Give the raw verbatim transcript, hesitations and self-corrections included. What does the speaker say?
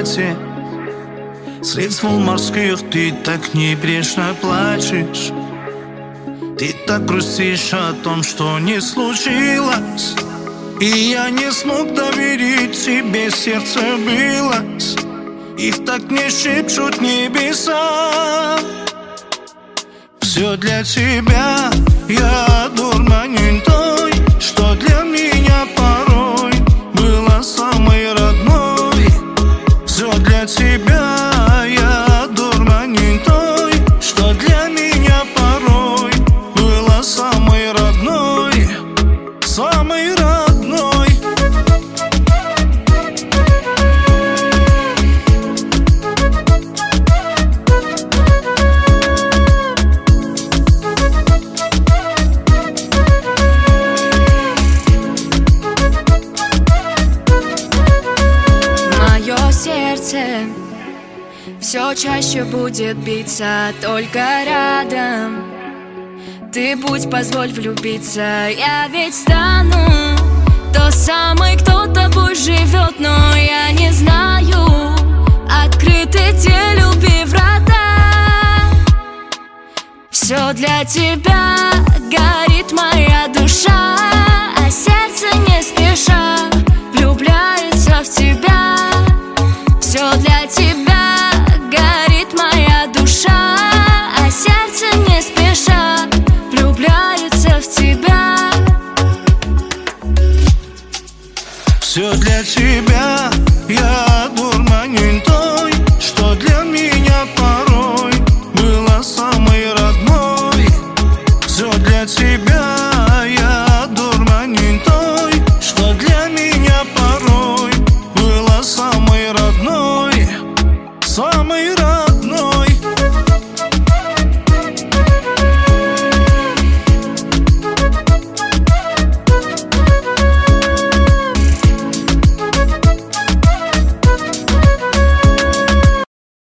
платье. Средств морских ты так небрежно плачешь. Ты так грустишь о том, что не случилось. И я не смог доверить тебе, сердце билось. И в так мне шепчут небеса. Все для тебя, я дурманен той, что для меня порой было самой родной. Все для тебя, я дурманен той, что для меня порой было самой родной, самой родной. Все чаще будет биться только рядом. Ты будь, позволь влюбиться, я ведь стану тот самый, кто тобой живет. Но я не знаю, открыты те любви врата. Все для тебя горит моя душа.